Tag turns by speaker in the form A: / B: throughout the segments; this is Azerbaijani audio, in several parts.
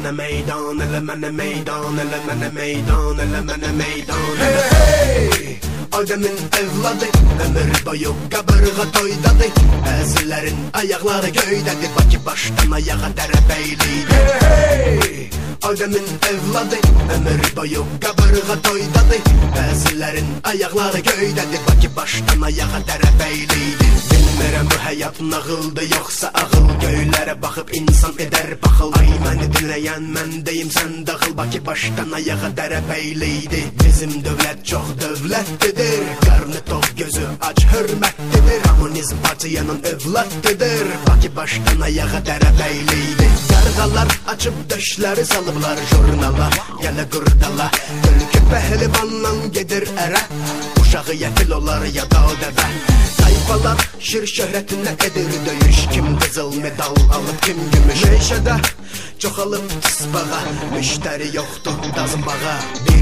A: mənə meydan, elə mənə meydan, elə mənə meydan, elə mənə meydan. Hey, Adəmin evladı, ömür boyu qabırğa toydadı. Bəzilərin ayaqları göydədir, Bakı başdan ayağa dərəbəyliydi. Hey, Adəmin evladı, ömür boyu qabırğa toydadı. Bəzilərin ayaqları göydədir, Bakı başdan ayağa dərəbəyliydi. Bilmirəm bu həyat nağıldı yoxsa ağıl, göylərə baxıb insan edər baxıl. Ay məni dinləyən mən deyim sən dağıl, Bakı başdan ayağa dərəbəyliydi. Bizim dövlət çox dövlətlidir, qarnı tox gözü aç hörmətlidir. Kommunizm partiyanın övladlıdır, Bakı başdan ayağa dərəbəyliydi. Qarğalar açıb döşləri salıblar jurnala, gələ qurdala. Ölkü pəhlivanla gedir ərə, uşağı yətil olar ya da dəvə. Tayfalar şir şöhrətinə edir döyüş, kim qızıl medal alıb kim gümüş. Meşədə çoxalıb tısbağa, müştəri yoxdur dazınbağa.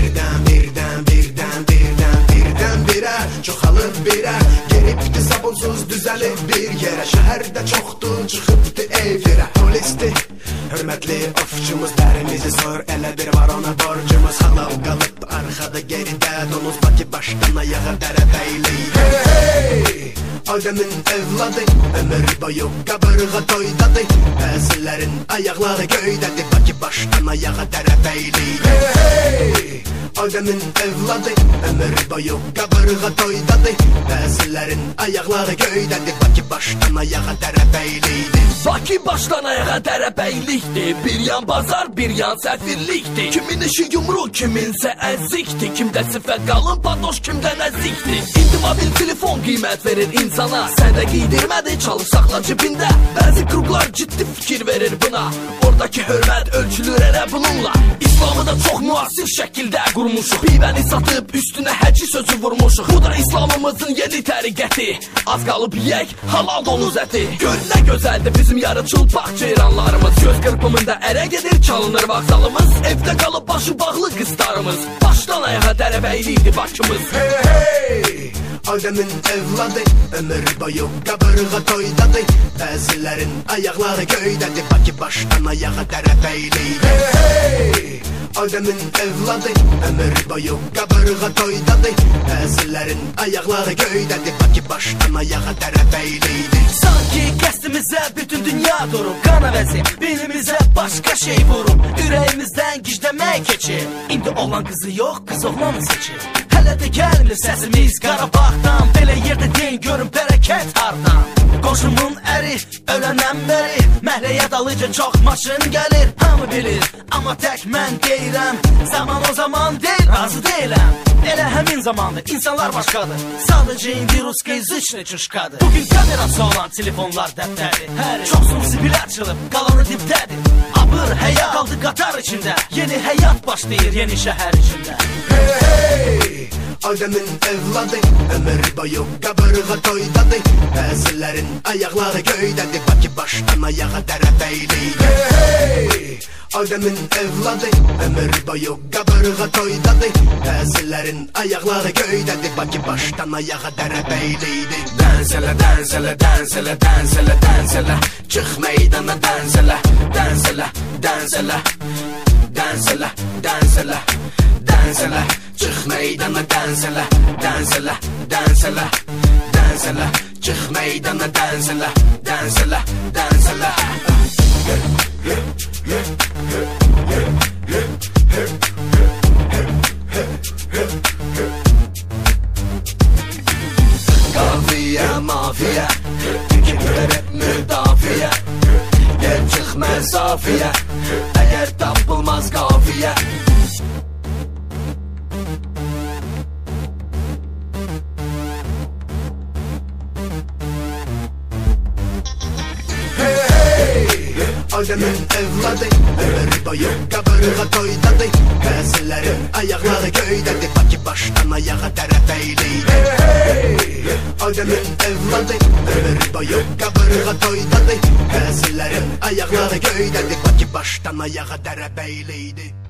A: Birdən birə çoxalıb birə, geribdi sabunsuz düzəlib bir yerə. Şəhərdə çoxdur çıxıbdı evlərə. Polisdir hörmətli ofçumuz, dərimizi sor, elə bir var ona borcumuz. Halal qalıb arxada geridə donuz, Bakı başdan ayağa dərəbəyliydi. Hey, Adəmin evladı, ömür boyu qabırğa toydadı. Bəzilərin ayaqları göydədir, Bakı başdan ayağa dərəbəyliydi. Hey, Adəmin evladı, ömür boyu qabırğa toydadı. Bəzilərin ayaqları göydədir, Bakı başdan ayağa dərəbəyliydi.
B: Bakı başdan ayağa dərəbəylikdir, bir yan bazar, bir yan səfirlikdir. Kimin işi yumru, kiminsə əzikdir, kimdə sifə qalın padoş, kimdə nəzikdir. İndi mobil telefon qiymət verir insana, səndə qiydirmədi, çalıb saxla cibində. Bəzi qruplar ciddi fikir verir buna, oradakı hörmət ölçülür elə bununla. İslamı da çox müasir şəkildə qurmuşuq, pivəni satıb üstünə həci sözü vurmuşuq. Bu da İslamımızın yeni təriqəti, az qalıb yeyək halal donuz əti. Gör nə gözəldir bizim yarıçıl bağ ceyranlarımız, göz qırpımında ərə gedir çalınır vağzalımız. Evdə qalıb başı bağlı qızlarımız, başdan ayağa dərəbəyliydi Bakımız.
A: Hey, Adəmin evladı, ömür boyu qabırğa toydadı. Bəzilərin ayaqları göydədir, Bakı başdan ayağa dərəbəyliydi. Hey, Adəmin evladı, ömür boyu qabırğa toydadı. Bəzilərin ayaqları göydədir, Bakı başdan ayağa dərəbəyliydi.
B: Sanki qəsdimizə bütün dünya durub, qan əvəzi beynimizə başqa şey vurub. Ürəyimizdən gizləmək keçir, indi oğlan qızı yox, qız oğlanı seçir. Hələ də gəlmir səsimiz Qarabağdan, belə yerdə deyin görün bərəkət hardan. Qoşumun əri ölənən bəri, məhləyə dalıca çox maşın gəlir. Hamı bilir, amma tək mən deyirəm, zaman o zaman deyil, razı deyiləm. Elə həmin zamanda insanlar başqadır, sadəcə indi ruskay zıçlı çuşqadır. Bugün kamerası olan telefonlar dəftədir, çoxsun zibil açılıb, qalanı dibdədir. Abır həyat qaldı qatar içində, yeni həyat başlayır yeni şəhər içində.
A: Hey, Adəmin evladı, ömür boyu qabırğa toydadı. Bəzilərin ayaqları göydədir, Bakı başdan ayağa dərəbəyliydi. Hey, Adəmin evladı, ömür boyu qabırğa toydadı. Bəzilərin ayaqları göydədir, Bakı başdan ayağa dərəbəyliydi. Dənsələ, dənsələ, dənsələ, dənsələ, dənsələ, çıx meydana dənsələ, dənsələ, dənsələ, dənsələ, dənsələ, dənsələ, çıx meydana dənsələ, dənsələ, dənsələ, dənsələ, çıx meydana dənsələ, dənsələ, dənsələ. Qafiyə, mafiyə, fikirlər hep müdafiə, yer çıx məsafiyə, əgər tapılmaz qafiyə. Adəmin evladı, ömür boyu qabırğa toydadı. Bəzilərin ayaqları göydədir, Bakı başdan ayağa dərəbəyliydi. Hey, Adəmin evladı, ömür boyu qabırğa toydadı. Bəzilərin ayaqları göydədir, Bakı başdan ayağa dərəbəyliydi.